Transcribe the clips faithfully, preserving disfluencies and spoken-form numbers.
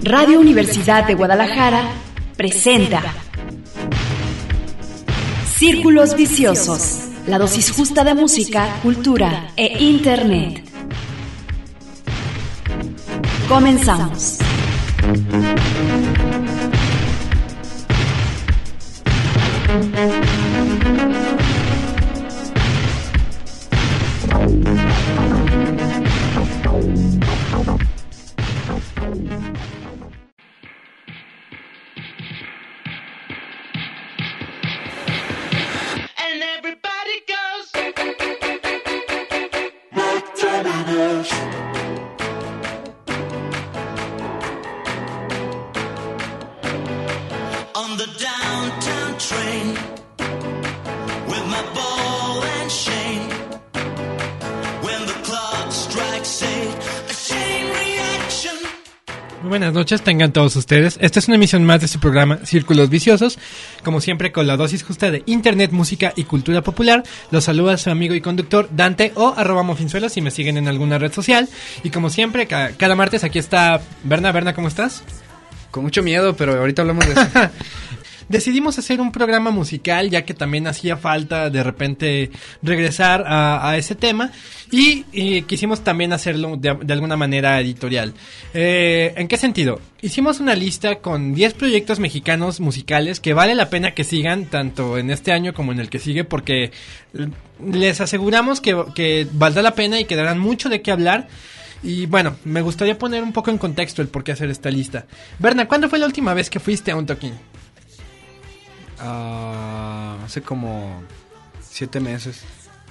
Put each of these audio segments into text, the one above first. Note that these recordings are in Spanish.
Radio Universidad de Guadalajara presenta Círculos Viciosos, la dosis justa de música, cultura e internet. Comenzamos. Buenas noches, tengan todos ustedes. Esta es una emisión más de su programa Círculos Viciosos. Como siempre, con la dosis justa de internet, música y cultura popular. Los saluda su amigo y conductor Dante o arroba mofinzuelo si me siguen en alguna red social. Y como siempre, ca- cada martes aquí está Berna. Berna, ¿cómo estás? Con mucho miedo, pero ahorita hablamos de eso. Decidimos hacer un programa musical, ya que también hacía falta de repente regresar a, a ese tema. Y, y quisimos también hacerlo de, de alguna manera editorial. Eh, ¿En qué sentido? Hicimos una lista con diez proyectos mexicanos musicales que vale la pena que sigan, tanto en este año como en el que sigue, porque les aseguramos que, que valdrá la pena y que darán mucho de qué hablar. Y bueno, me gustaría poner un poco en contexto el por qué hacer esta lista. Berna, ¿cuándo fue la última vez que fuiste a un toquín? Uh, hace como siete meses.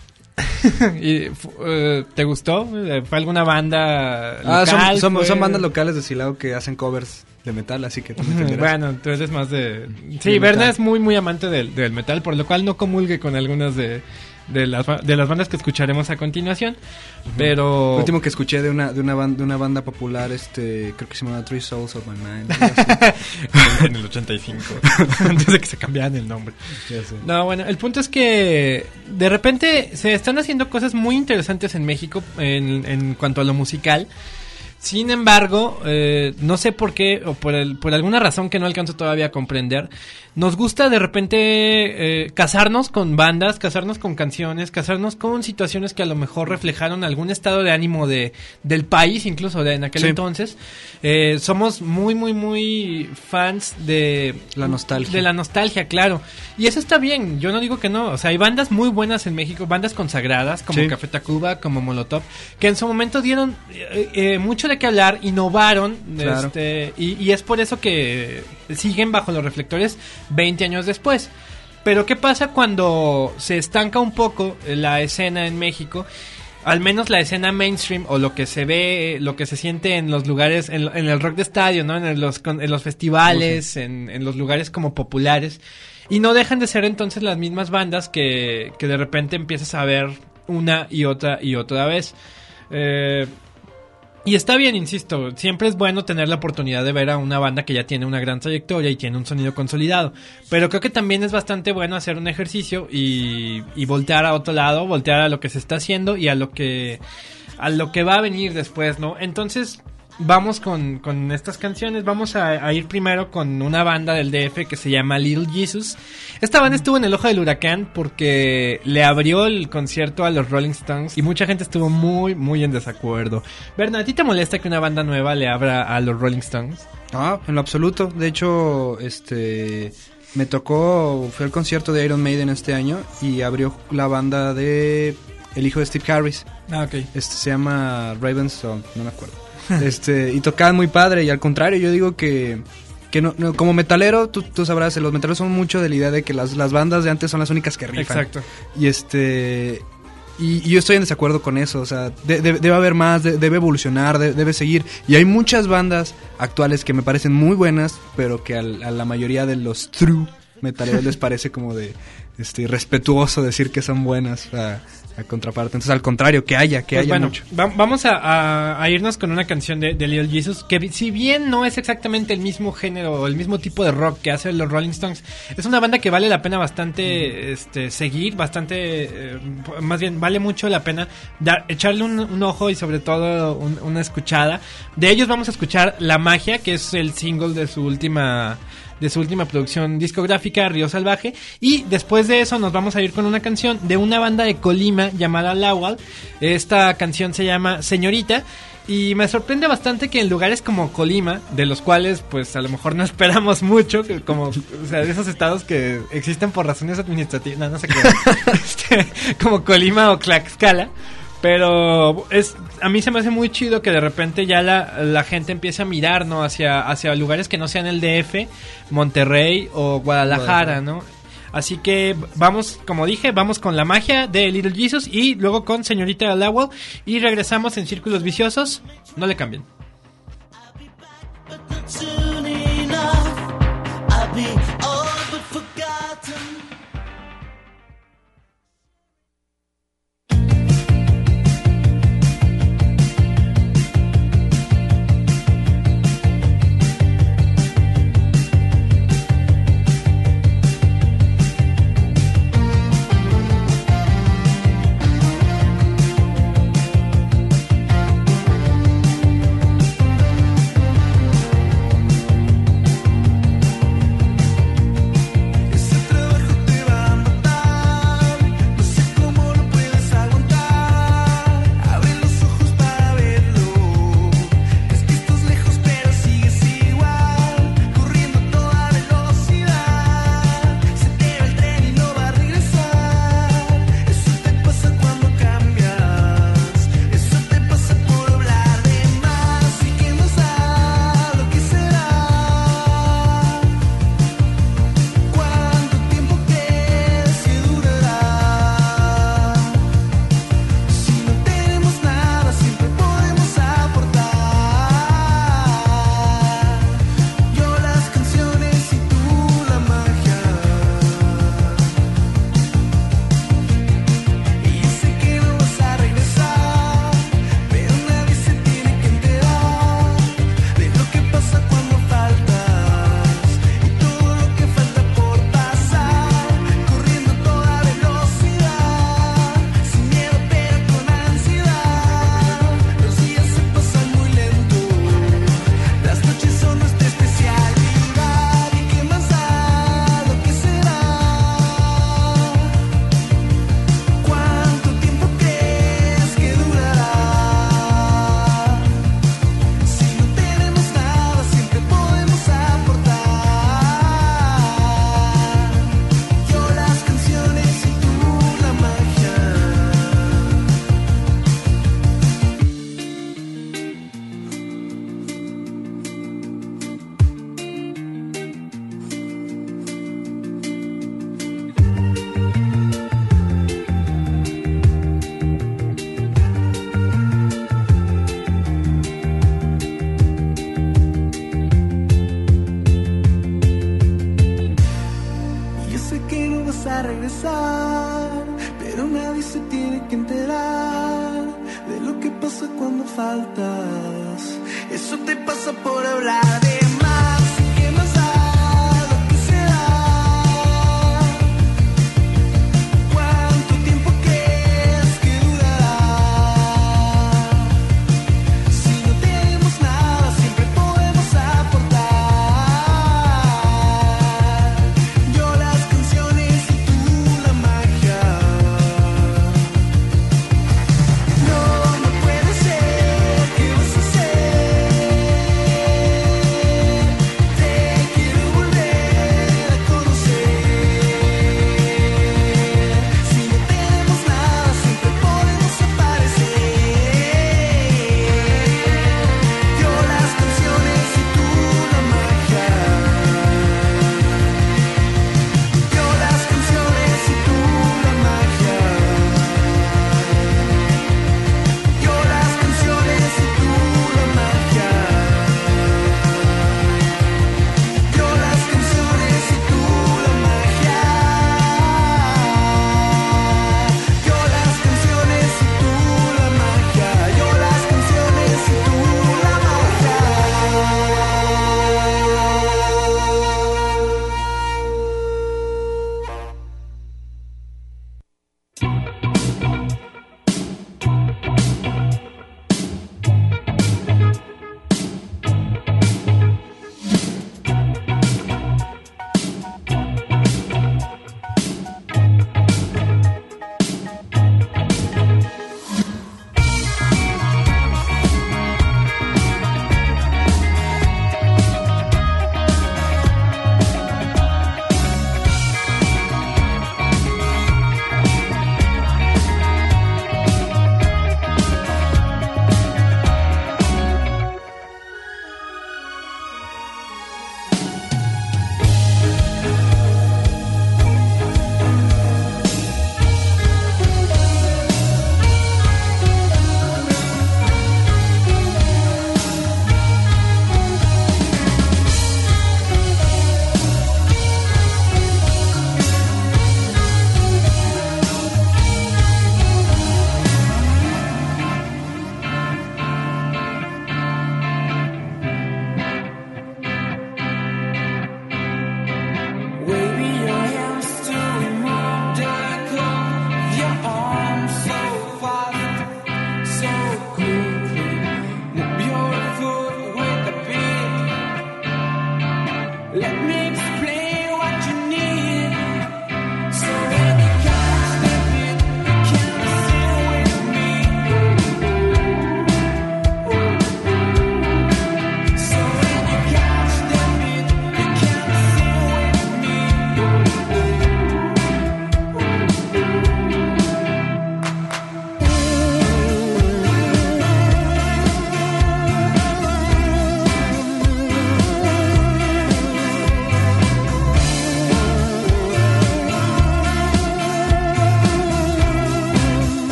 ¿Y, uh, ¿Te gustó? ¿Fue alguna banda local? Ah, son, son, fue... son bandas locales de Silao que hacen covers de metal, así que tú me entenderás. Bueno, tú eres más de... Sí, de Berna es muy, muy amante del, del metal, por lo cual no comulgue con algunas de... De las, de las bandas que escucharemos a continuación. Uh-huh. Pero lo último que escuché de una de una banda, de una banda popular, este creo que se llama Three Souls of My Mind. En el ochenta y cinco, antes de que se cambiaran el nombre. Ya sé. No, bueno, el punto es que de repente se están haciendo cosas muy interesantes en México en, en cuanto a lo musical. Sin embargo, eh, no sé por qué, o por, el, por alguna razón que no alcanzo todavía a comprender, nos gusta de repente eh, casarnos con bandas, casarnos con canciones, casarnos con situaciones que a lo mejor reflejaron algún estado de ánimo de del país, incluso de en aquel sí. entonces. Eh, somos muy, muy, muy fans de la nostalgia. De la nostalgia, claro. Y eso está bien, yo no digo que no. O sea, hay bandas muy buenas en México, bandas consagradas como sí. Café Tacuba, como Molotov, que en su momento dieron eh, eh, mucho de qué hablar, innovaron, claro. este, y, y es por eso que siguen bajo los reflectores veinte años después. Pero ¿qué pasa cuando se estanca un poco la escena en México? Al menos la escena mainstream, o lo que se ve, lo que se siente en los lugares, en, en el rock de estadio, ¿no? En los, en los festivales, sí. en, en los lugares como populares. Y no dejan de ser entonces las mismas bandas que, que de repente empiezas a ver una y otra y otra vez. Eh... Y está bien, insisto, siempre es bueno tener la oportunidad de ver a una banda que ya tiene una gran trayectoria y tiene un sonido consolidado. Pero creo que también es bastante bueno hacer un ejercicio y, y voltear a otro lado, voltear a lo que se está haciendo y a lo que a lo que va a venir después, ¿no? Entonces, vamos con, con estas canciones. Vamos a, a ir primero con una banda del D F que se llama Little Jesus. Esta banda estuvo en el ojo del huracán porque le abrió el concierto a los Rolling Stones y mucha gente estuvo muy, muy en desacuerdo. Berna, ¿a ti te molesta que una banda nueva le abra a los Rolling Stones? Ah, en lo absoluto. De hecho, este... me tocó... fui al concierto de Iron Maiden este año y abrió la banda de... el hijo de Steve Harris. Ah, ok. Este se llama Ravenstone, no me acuerdo. Este, y tocaban muy padre, y al contrario, yo digo que, que no, no, como metalero, tú, tú sabrás, los metaleros son mucho de la idea de que las, las bandas de antes son las únicas que rifan. Exacto. Y este, y, y yo estoy en desacuerdo con eso, o sea, de, de, debe haber más, de, debe evolucionar, de, debe seguir. Y hay muchas bandas actuales que me parecen muy buenas, pero que al, a la mayoría de los true metaleros les parece como de este irrespetuoso decir que son buenas a, a contraparte. Entonces, al contrario, que haya, que pues haya bueno, mucho. Va, vamos a, a, a irnos con una canción de, de Little Jesus, que si bien no es exactamente el mismo género o el mismo tipo de rock que hacen los Rolling Stones, es una banda que vale la pena bastante este, seguir, bastante, eh, más bien vale mucho la pena dar, echarle un, un ojo y sobre todo un, una escuchada. De ellos vamos a escuchar La Magia, que es el single de su última... de su última producción discográfica, Río Salvaje, y después de eso nos vamos a ir con una canción de una banda de Colima llamada Lawal. Esta canción se llama Señorita, y me sorprende bastante que en lugares como Colima, de los cuales pues a lo mejor no esperamos mucho, que como, o sea, de esos estados que existen por razones administrativas, no, no sé qué, este, como Colima o Tlaxcala. Pero es a mí se me hace muy chido que de repente ya la, la gente empiece a mirar, ¿no? Hacia, hacia lugares que no sean el D F, Monterrey o Guadalajara, ¿no? Así que vamos, como dije, vamos con La Magia de Little Jesus y luego con Señorita Lawal y regresamos en Círculos Viciosos. No le cambien.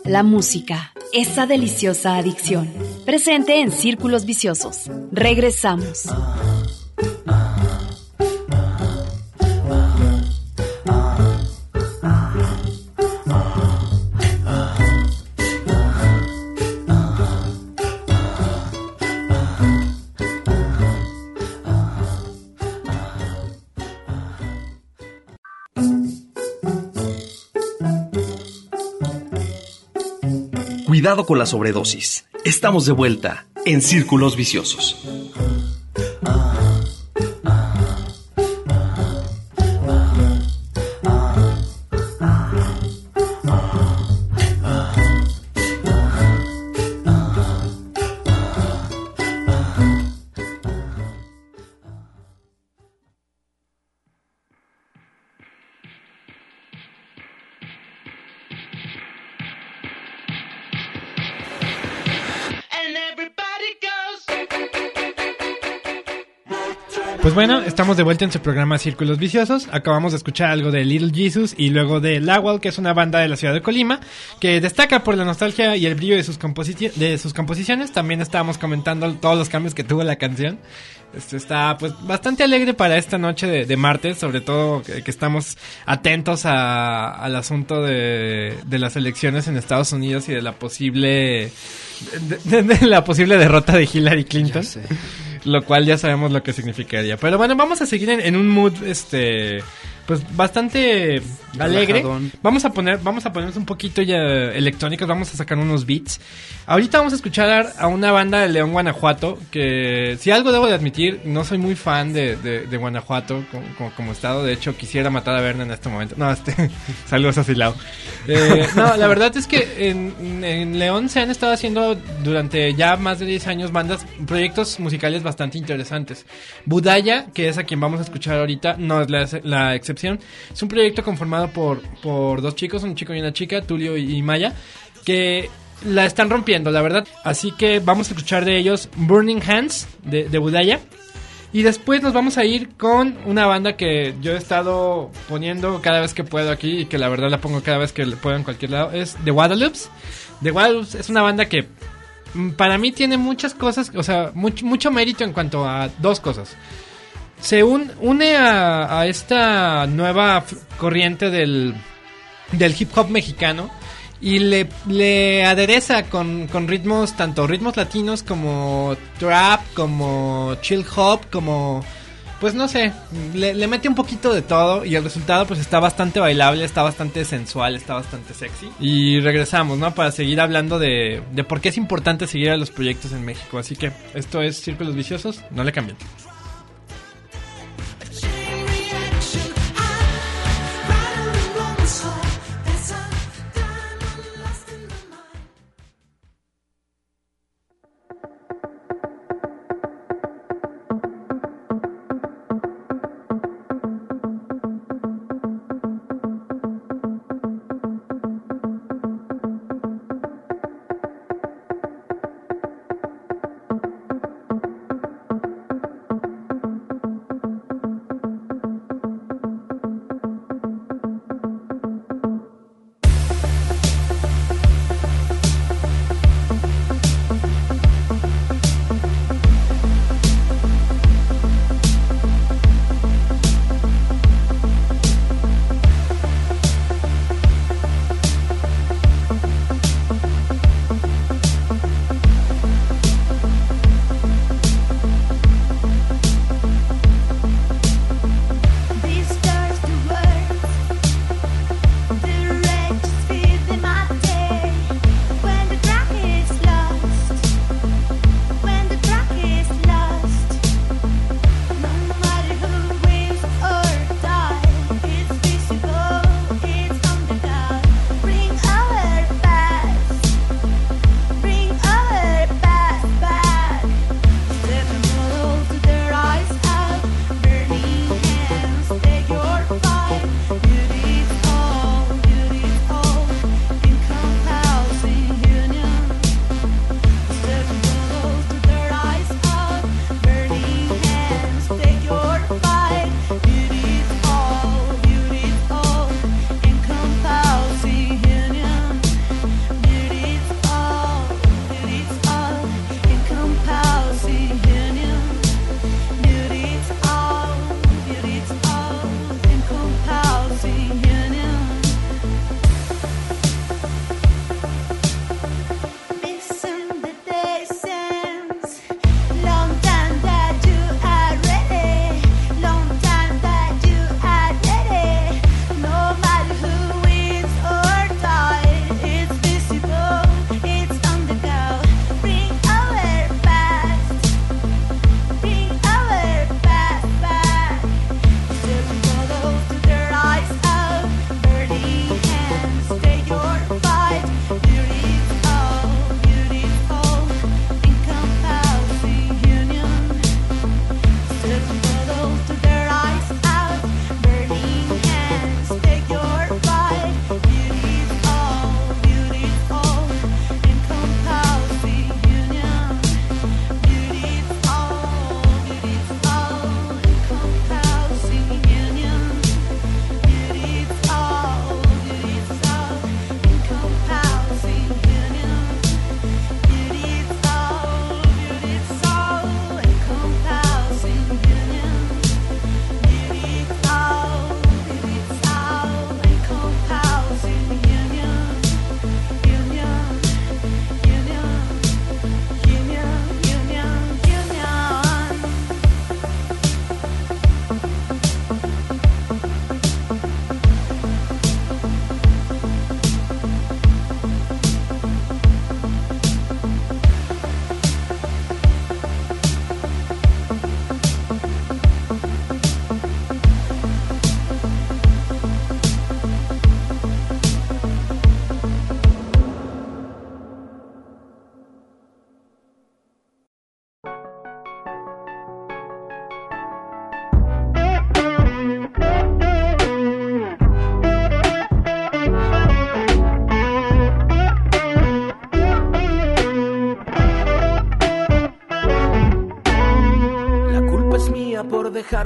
La música, esa deliciosa adicción. Presente en Círculos Viciosos. Regresamos. Cuidado con la sobredosis. Estamos de vuelta en Círculos Viciosos. Pues bueno, estamos de vuelta en su programa Círculos Viciosos. Acabamos de escuchar algo de Little Jesus y luego de Lawal, que es una banda de la ciudad de Colima, que destaca por la nostalgia y el brillo de sus, composi- de sus composiciones. También estábamos comentando todos los cambios que tuvo la canción. Este está pues bastante alegre para esta noche de, de martes, sobre todo que, que estamos atentos a, al asunto de, de las elecciones en Estados Unidos y de la posible de, de, de la posible derrota de Hillary Clinton. Lo cual ya sabemos lo que significaría. Pero bueno, vamos a seguir en, en un mood este pues bastante alegre. Relajadón. Vamos a poner vamos a ponernos un poquito ya electrónicos, vamos a sacar unos beats. Ahorita vamos a escuchar a una banda de León, Guanajuato, que si algo debo de admitir, no soy muy fan de, de, de Guanajuato como, como, como estado. De hecho, quisiera matar a Berna en este momento. No, este saludos a Silao. Eh, no, la verdad es que en, en León se han estado haciendo durante ya más de diez años bandas, proyectos musicales bastante interesantes. Budaya, que es a quien vamos a escuchar ahorita, no es la, la excepción. Es un proyecto conformado por, por dos chicos, un chico y una chica, Tulio y, y Maya, que la están rompiendo, la verdad. Así que vamos a escuchar de ellos Burning Hands, de, de Budaya. Y después nos vamos a ir con una banda que yo he estado poniendo cada vez que puedo aquí, y que la verdad la pongo cada vez que puedo en cualquier lado. Es The Guadalupe. The Guadalupe es una banda que para mí tiene muchas cosas, o sea, mucho, mucho mérito en cuanto a dos cosas. Se un, une a, a esta nueva corriente del, del hip hop mexicano y le, le adereza con, con ritmos, tanto ritmos latinos como trap, como chill hop, como... Pues no sé, le, le mete un poquito de todo y el resultado pues está bastante bailable, está bastante sensual, está bastante sexy. Y regresamos, ¿no? Para seguir hablando de, de por qué es importante seguir a los proyectos en México. Así que esto es Círculos Viciosos, no le cambien.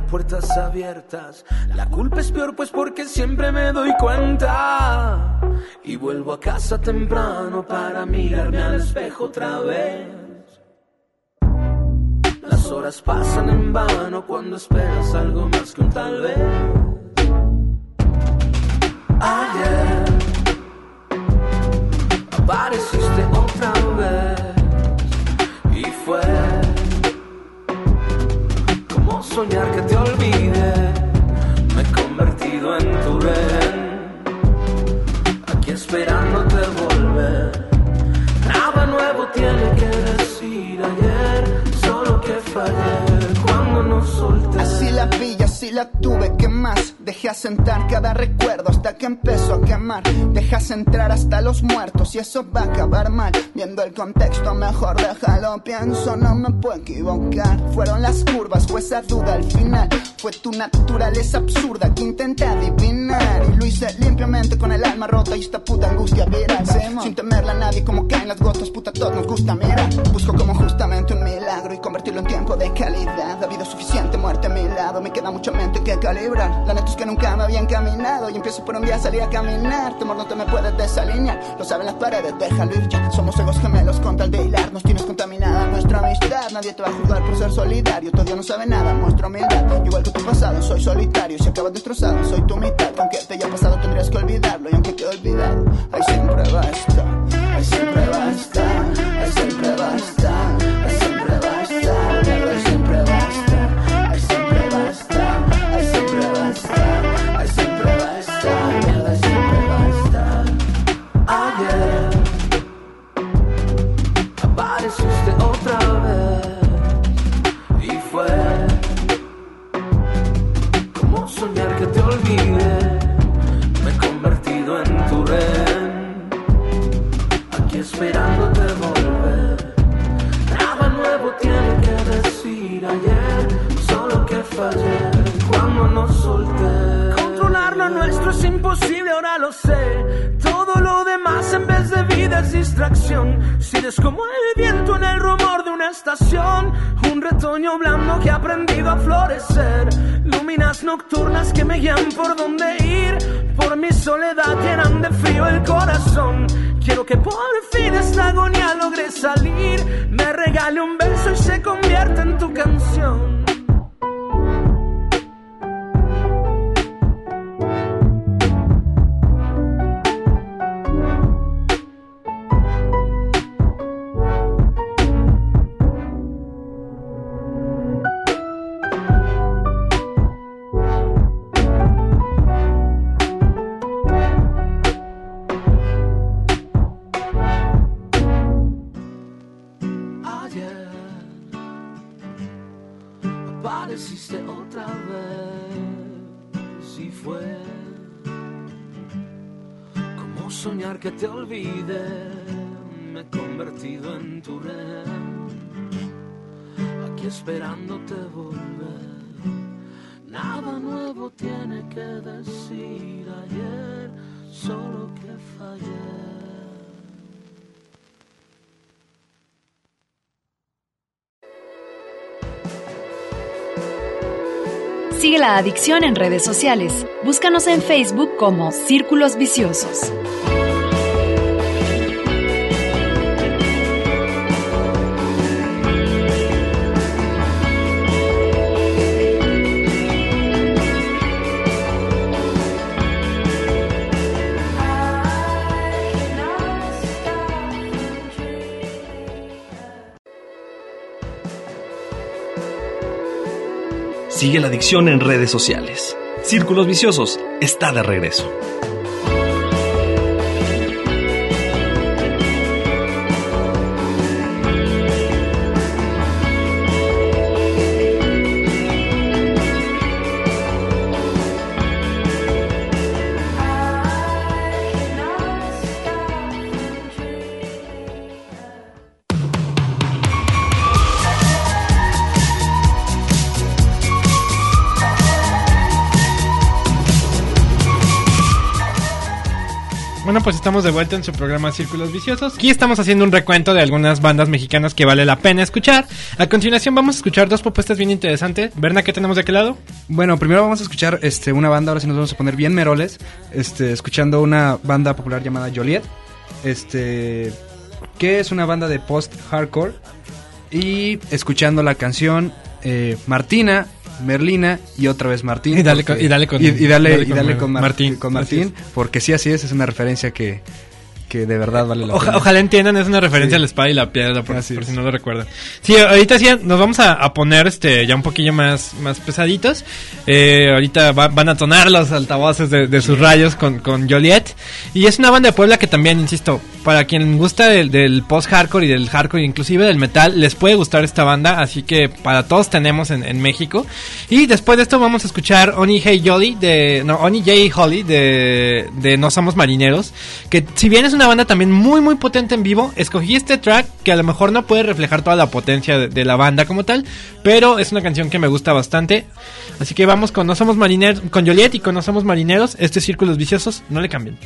tener puertas abiertas. La culpa es peor pues porque siempre me doy cuenta y vuelvo a casa temprano para mirarme al espejo otra vez. Las horas pasan en vano cuando esperas algo más que un tal vez. Ayer apareciste otra vez y fue como soñar que te olvide. Me he convertido en tu rehén, aquí esperándote volver. Nada nuevo tiene que decir ayer, solo que fallé cuando nos solté. Así la vi, así la tuve, ¿qué más? Dejé asentar cada recuerdo hasta que empezó a quemar. Dejas entrar hasta los muertos y eso va a acabar mal. Viendo el contexto mejor déjalo, pienso, no me puedo equivocar. Fueron las curvas, fue esa duda al final. Fue tu naturaleza absurda que intenté adivinar y lo hice limpiamente con el alma rota y esta puta angustia viral. Sin temerla a nadie como caen las gotas, puta, todos nos gusta mirar. Busco como justamente un milagro y convertirlo en tiempo de calidad. Ha habido suficiente muerte a mi lado, me queda mucha mente que calibrar. La neta es que nunca me había encaminado y empiezo por un día a salir a caminar. Temor no te me puedes desalinear, lo saben las paredes, déjalo ir ya. Somos egos gemelos con tal de hilar, nos tienes contaminada nuestra amistad. Nadie te va a juzgar por ser solidario, todavía no sabe nada, muestra humildad. Igual que tu pasado, soy solitario, si acabas destrozado, soy tu mitad. Aunque te haya pasado tendrías que olvidarlo y aunque quede olvidado, ahí siempre va a estar, ahí siempre va a estar, ahí siempre va a estar, ahí siempre va a estar, ahí siempre va a estar, ahí siempre va a estar, ahí siempre va a estar, ahí siempre va a estar, ahí siempre va a estar. Ayer apareciste otra vez y fue como soñar que te olvide. Me he convertido en tu rehén, aquí esperándote volver. Nada nuevo tiene que decir ayer, solo que fallé cuando nos solté. Controlar lo nuestro es imposible, ahora lo sé. Todo lo demás en vez de vida es distracción. Si eres como el viento en el rumor de una estación, un retoño blando que ha aprendido a florecer. Luminas nocturnas que me guían por donde ir. Por mi soledad llenan de frío el corazón. Quiero que por fin esta agonía logre salir. Me regale un beso y se convierta en tu canción. Apareciste otra vez y fue como soñar que te olvide. Me he convertido en tu rehén, aquí esperándote volver. Nada nuevo tiene que decir ayer, solo que fallé. Sigue la adicción en redes sociales. Búscanos en Facebook como Círculos Viciosos. Sigue la adicción en redes sociales. Círculos Viciosos está de regreso. Bueno, pues estamos de vuelta en su programa Círculos Viciosos. Aquí estamos haciendo un recuento de algunas bandas mexicanas que vale la pena escuchar. A continuación vamos a escuchar dos propuestas bien interesantes. Berna, ¿qué tenemos de aquel lado? Bueno, primero vamos a escuchar este, una banda, ahora sí nos vamos a poner bien meroles, este, escuchando una banda popular llamada Joliet, este, que es una banda de post-hardcore, y escuchando la canción eh, Martina, Merlina y otra vez Martín. Y dale porque, con, y dale con, y, y dale, dale y con, dale con Mar- Martín. Con Martín, porque sí, así es, es una referencia que, que de verdad vale la Oja, pena. Ojalá entiendan, es una referencia Sí. a la espada y la piedra, por, Así por es. si no lo recuerdan. Sí, ahorita sí nos vamos a, a poner este ya un poquillo más, más pesaditos. Eh, ahorita va, van a tonar los altavoces de, de sus rayos con, con Joliet. Y es una banda de Puebla que también, insisto, para quien gusta del, del post-hardcore y del hardcore, inclusive del metal, les puede gustar esta banda. Así que para todos tenemos en, en México. Y después de esto vamos a escuchar Oni Hey Jolly de... No, Oni J. Holly de, de No Somos Marineros. Que si bien es una banda también muy muy potente en vivo, escogí este track que a lo mejor no puede reflejar toda la potencia de, de la banda como tal, pero es una canción que me gusta bastante. Así que vamos con No Somos Marineros, con Joliet y con No Somos Marineros. Este es Círculos Viciosos, no le cambien.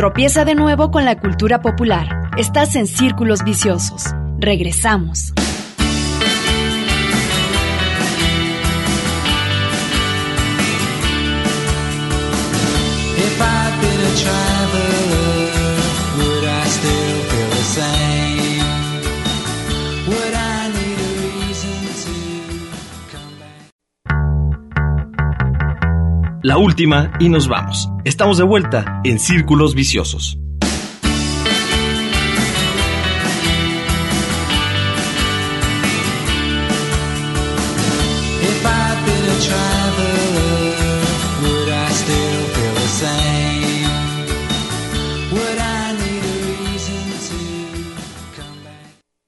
tropieza de nuevo con la cultura popular. Estás en Círculos Viciosos. Regresamos. If I'd been a traveler, would I still feel the same? Would I need a reason to come back? La última y nos vamos. Estamos de vuelta en Círculos Viciosos. If I'd been a traveler, would I still feel the same? Would I need a reason to come back?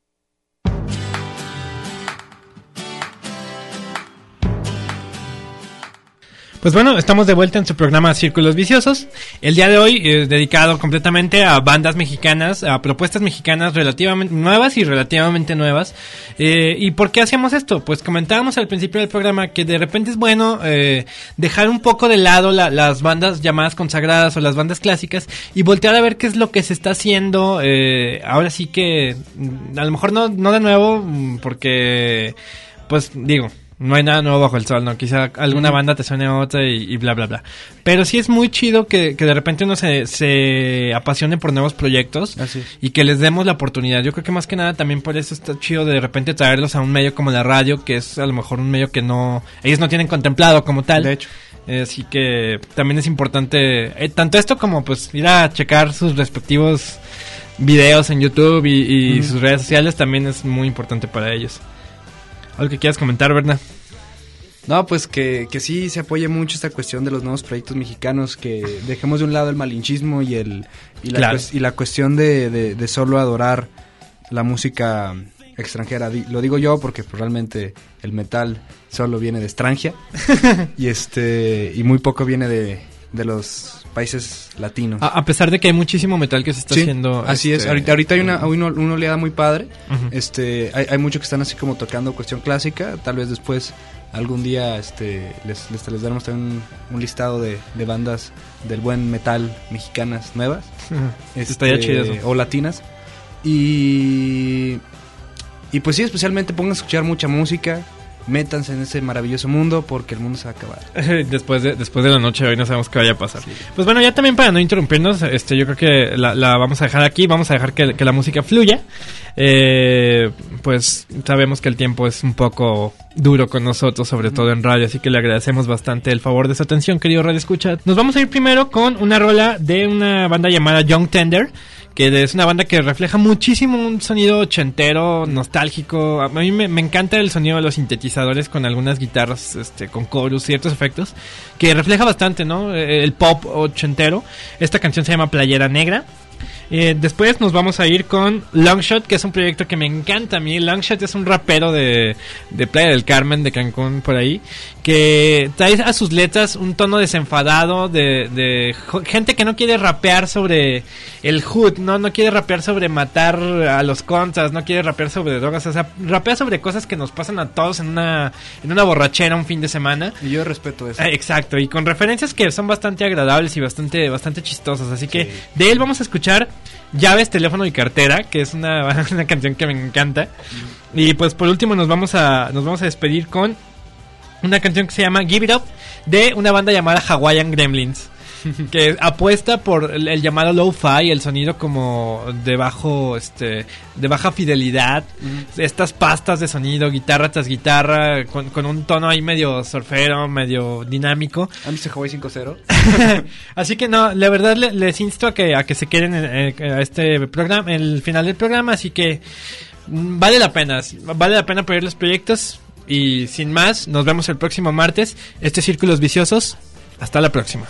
Pues bueno, estamos de vuelta en su programa Círculos Viciosos. El día de hoy es dedicado completamente a bandas mexicanas, a propuestas mexicanas relativamente nuevas y relativamente nuevas. Eh, ¿Y por qué hacemos esto? Pues comentábamos al principio del programa que de repente es bueno eh, dejar un poco de lado la, las bandas llamadas consagradas o las bandas clásicas y voltear a ver qué es lo que se está haciendo. Eh, ahora sí que a lo mejor no, no de nuevo, porque pues digo... No hay nada nuevo bajo el sol, ¿no? Quizá alguna banda te suene a otra y, y bla, bla, bla. Pero sí es muy chido que, que de repente uno se, se apasione por nuevos proyectos. Así es. Y que les demos la oportunidad. Yo creo que más que nada también por eso está chido de repente traerlos a un medio como la radio, que es a lo mejor un medio que no ellos no tienen contemplado como tal. De hecho. Eh, así que también es importante, eh, tanto esto como pues ir a checar sus respectivos videos en YouTube y, y mm. sus redes sociales también es muy importante para ellos. ¿Algo que quieras comentar, Berna? No, pues que, que sí se apoye mucho esta cuestión de los nuevos proyectos mexicanos, que dejemos de un lado el malinchismo y el y la, claro. cues, y la cuestión de, de, de solo adorar la música extranjera. Di, lo digo yo porque pues, realmente el metal solo viene de Estrangia y este y muy poco viene de, de los países latinos. A, a pesar de que hay muchísimo metal que se está sí, haciendo. Así este, es, ahorita, ahorita hay una, una, una oleada muy padre. Uh-huh. Este, hay, hay muchos que están así como tocando cuestión clásica. Tal vez después algún día este les, les, les daremos también un, un listado de, de bandas del buen metal mexicanas nuevas. Uh-huh. Este, Estaría chido eso. O latinas. Y y pues sí, especialmente pongan a escuchar mucha música. Métanse en ese maravilloso mundo porque el mundo se va a acabar. Después de después de la noche de hoy no sabemos qué vaya a pasar. Sí. Pues bueno, ya también para no interrumpirnos, este, yo creo que la, la vamos a dejar aquí, vamos a dejar que, que la música fluya. Eh, pues sabemos que el tiempo es un poco duro con nosotros, sobre todo en radio, así que le agradecemos bastante el favor de su atención, querido Radio Escucha. Nos vamos a ir primero con una rola de una banda llamada Young Tender, que es una banda que refleja muchísimo un sonido ochentero, nostálgico. A mí me, me encanta el sonido de los sintetizadores con algunas guitarras, este, con chorus, ciertos efectos, que refleja bastante, ¿no? El pop ochentero. Esta canción se llama Playera Negra. Eh, después nos vamos a ir con Longshot, que es un proyecto que me encanta a mí. Longshot es un rapero de, de Playa del Carmen, de Cancún, por ahí, que trae a sus letras un tono desenfadado de, de gente que no quiere rapear sobre el hood, no no quiere rapear sobre matar a los contras, no quiere rapear sobre drogas, o sea, rapea sobre cosas que nos pasan a todos en una en una borrachera un fin de semana. Y yo respeto eso. Eh, exacto, y con referencias que son bastante agradables y bastante bastante chistosas, así que sí. De él vamos a escuchar Llaves, Teléfono y Cartera, que es una, una canción que me encanta. Mm. Y pues por último nos vamos a nos vamos a despedir con una canción que se llama Give It Up, de una banda llamada Hawaiian Gremlins, que apuesta por el, el llamado lo-fi, el sonido como de bajo, este, de baja fidelidad, mm. estas pastas de sonido, guitarra tras guitarra, con, con un tono ahí medio surfero, medio dinámico. ¿Han visto Hawaii cinco cero? Así que no, la verdad les, les insto a que, a que se queden en, en, a este programa, en el final del programa, así que mm, vale la pena, vale la pena apoyar los proyectos. Y sin más, nos vemos el próximo martes. Este es Círculos Viciosos. Hasta la próxima.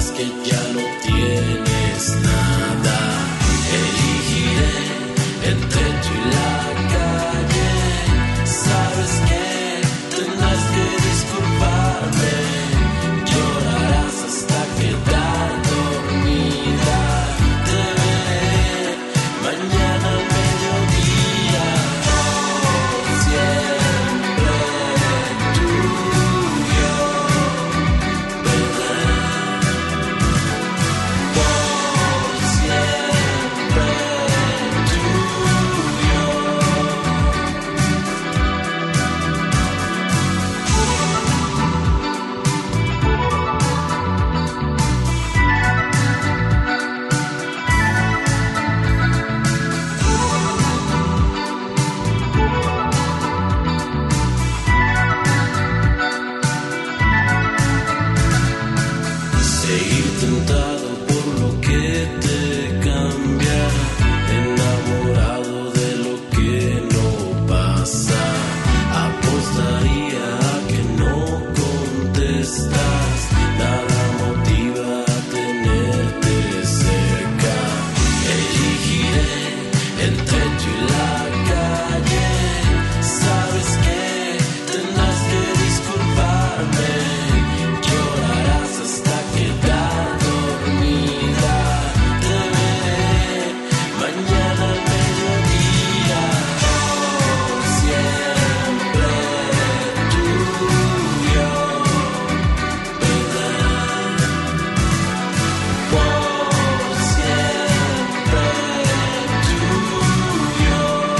sentirás que ya no tienes nada. Elegiré entre tú y la calle. Sabes que tendrás que disculparme. Llorarás hasta quedar dormida. Te veré mañana al mediodía. Por siempre tuyo, bebé. Por siempre tuyo. Seguir tentado por lo que te cambia, enamorado de lo que no pasa. Apostaría a que no contestas, nada motiva a tenerte cerca. Elegiré entre tú y la calle. Sabes que tendrás que disculparme. Llorarás hasta quedar dormida. Te veré mañana al mediodía. Por siempre tuyo, bebé. Por siempre tuyo.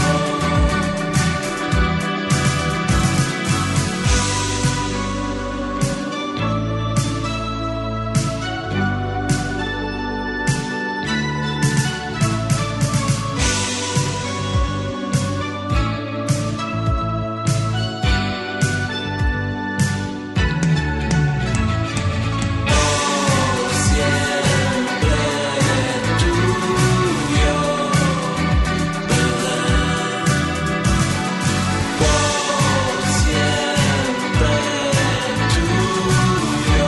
Por siempre tuyo, bebé. Por siempre tuyo.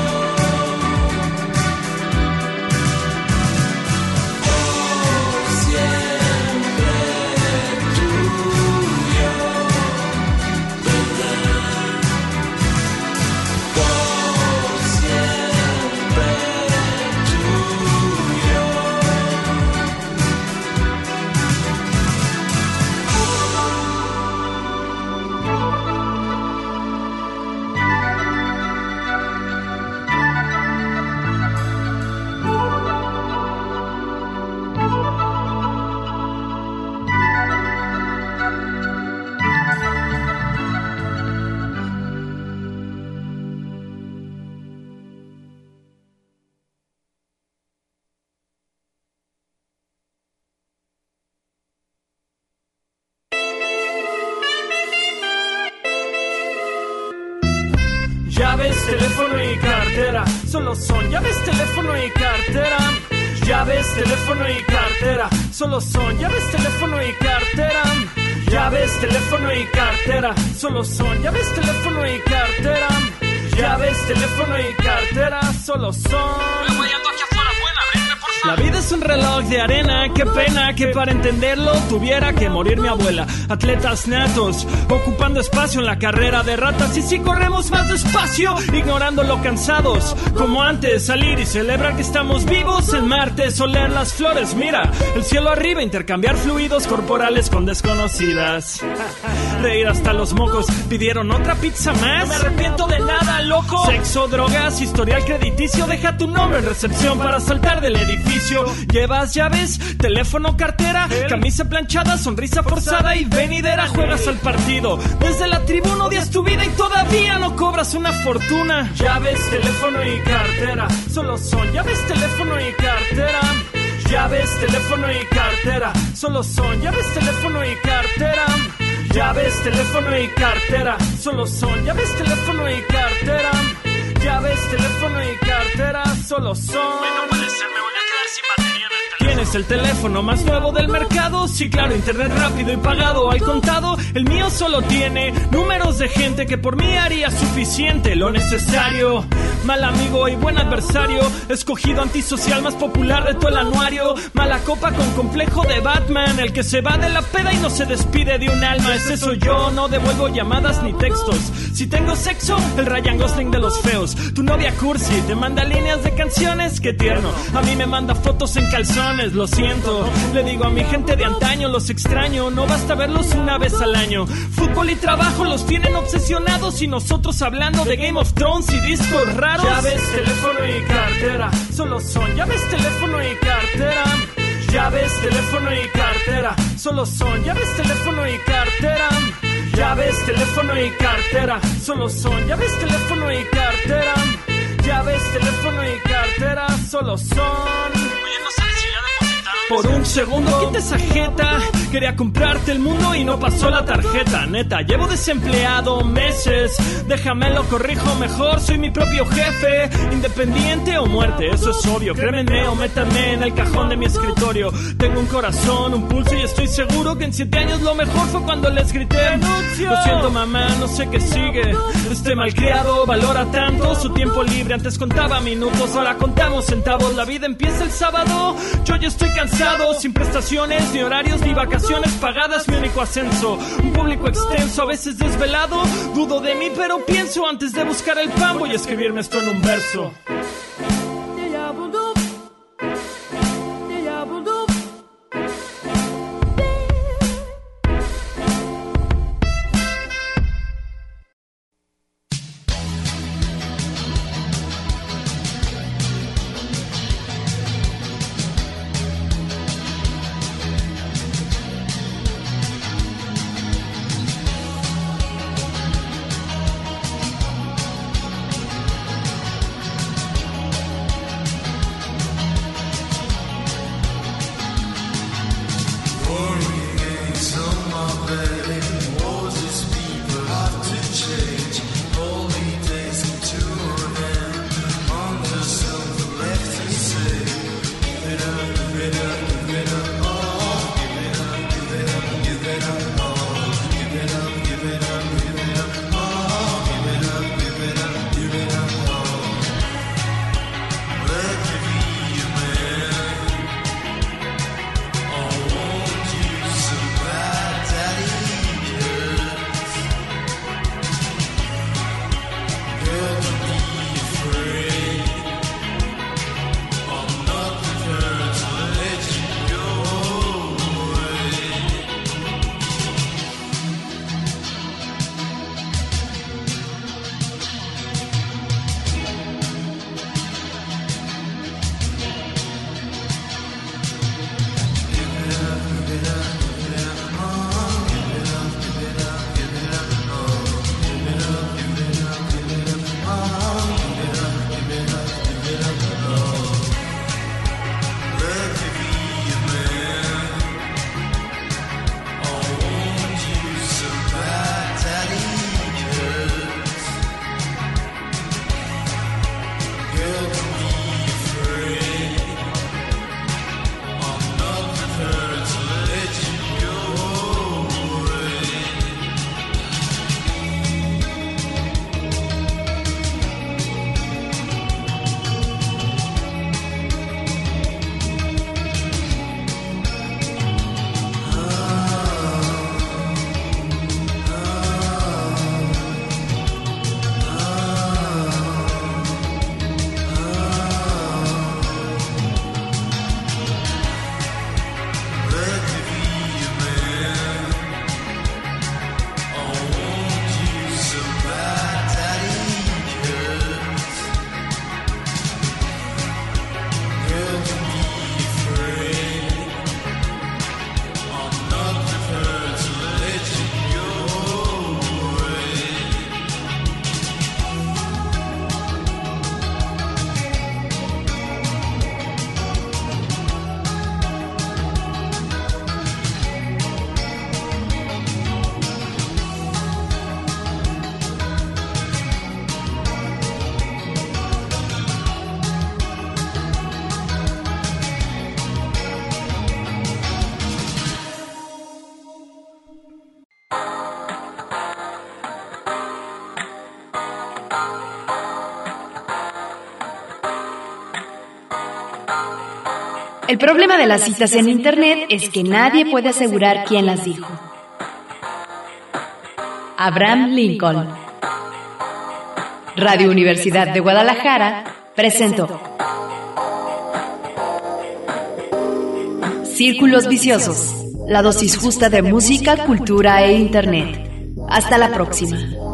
Por siempre tuyo, bebé. Por siempre tuyo. Llaves, teléfono y cartera, solo son llaves, teléfono y cartera. Llaves, teléfono y cartera, solo son llaves, teléfono y cartera. Llaves, teléfono y cartera, solo son llaves, teléfono y cartera. Llaves, teléfono y cartera, solo son. La vida es un reloj de arena, qué pena que para entenderlo tuviera que morir mi abuela. Atletas natos, ocupando espacio en la carrera de ratas. Y si corremos más despacio, ignorando cansados, como antes, salir y celebrar que estamos vivos en martes, oler las flores, mira, el cielo arriba, intercambiar fluidos corporales con desconocidas. Reír hasta los mocos, pidieron otra pizza más. No me arrepiento de nada, loco. Sexo, drogas, historial crediticio, deja tu nombre en recepción para saltar del edificio. Llevas llaves, teléfono, cartera, camisa planchada, sonrisa forzada y venidera. Juegas al partido, desde la tribuna odias tu vida y todavía no cobras una fortuna. Llaves, teléfono y cartera, solo son llaves, teléfono y cartera. Llaves, teléfono y cartera, solo son llaves, teléfono y cartera. Llaves, teléfono y cartera, solo son llaves, teléfono y cartera. Llaves, teléfono y cartera, solo son. No puede ser, me voy a quedar sin batería en el teléfono. ¿Tienes el teléfono más nuevo del mercado? Sí, claro, internet rápido y pagado al contado. El mío solo tiene números de gente que por mí haría suficiente lo necesario. Mal amigo y buen adversario, escogido antisocial más popular de todo el anuario. Mala copa con complejo de Batman, el que se va de la peda y no se despide de un alma. Ese soy yo, no devuelvo llamadas ni textos. Si tengo sexo, el Ryan Gosling de los feos. Tu novia cursi te manda líneas de canciones, qué tierno. A mí me manda fotos en calzones, lo siento. Le digo a mi gente de antaño, los extraño. No basta verlos una vez al año. Fútbol y trabajo los tienen obsesionados, y nosotros hablando de Game of Thrones y discos raros. Llaves, teléfono y cartera, solo son llaves, teléfono y cartera. Llaves, teléfono y cartera, solo son llaves, teléfono y cartera. Llaves, teléfono y cartera, solo son llaves, teléfono y cartera. Llaves, teléfono y cartera, solo son. Oye, no sabes si ya depositaron. Por un segundo quita esa jeta. Quería comprarte el mundo y no pasó la tarjeta. Neta, llevo desempleado meses. Déjame lo corrijo mejor, soy mi propio jefe. Independiente o muerte, eso es obvio. Crémenme o métanme en el cajón de mi escritorio. Tengo un corazón, un pulso y estoy seguro que en siete años lo mejor fue cuando les grité. Lo siento mamá, no sé qué sigue. Este malcriado valora tanto su tiempo libre. Antes contaba minutos, ahora contamos centavos. La vida empieza el sábado, yo ya estoy cansado. Sin prestaciones, ni horarios, ni vacaciones pagadas, mi único ascenso. Un público extenso, a veces desvelado. Dudo de mí, pero pienso antes de buscar el pan. Voy a escribirme esto en un verso. El problema de las citas en Internet es que nadie puede asegurar quién las dijo. Abraham Lincoln. Radio Universidad de Guadalajara presentó Círculos Viciosos, la dosis justa de música, cultura e Internet. Hasta la próxima.